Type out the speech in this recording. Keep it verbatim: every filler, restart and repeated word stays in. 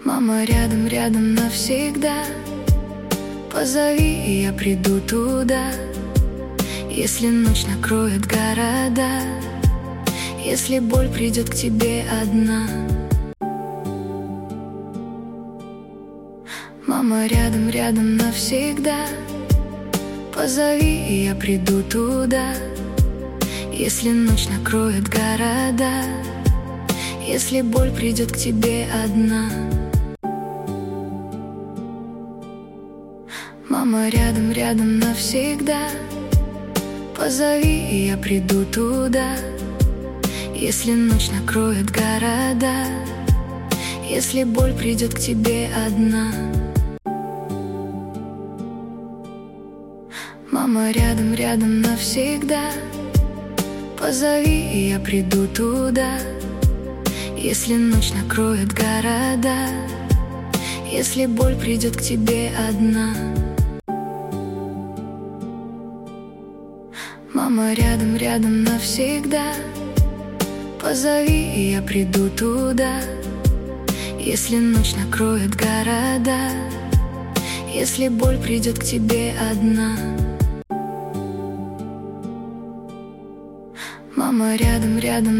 Мама рядом, рядом навсегда. Позови, и я приду туда. Если ночь накроет города, если боль придет к тебе одна. Мама рядом, рядом навсегда. Позови, и я приду туда. Если ночь накроет города, если боль придет к тебе одна. Мама рядом, рядом навсегда. Позови, и я приду туда. Если ночь накроет города, если боль придет к тебе одна. Мама рядом, рядом навсегда. Позови, и я приду туда. Если ночь накроет города, если боль придет к тебе одна. Мама рядом, рядом навсегда. Позови, и я приду туда. Если ночь накроет города, если боль придет к тебе одна. Мама рядом, рядом.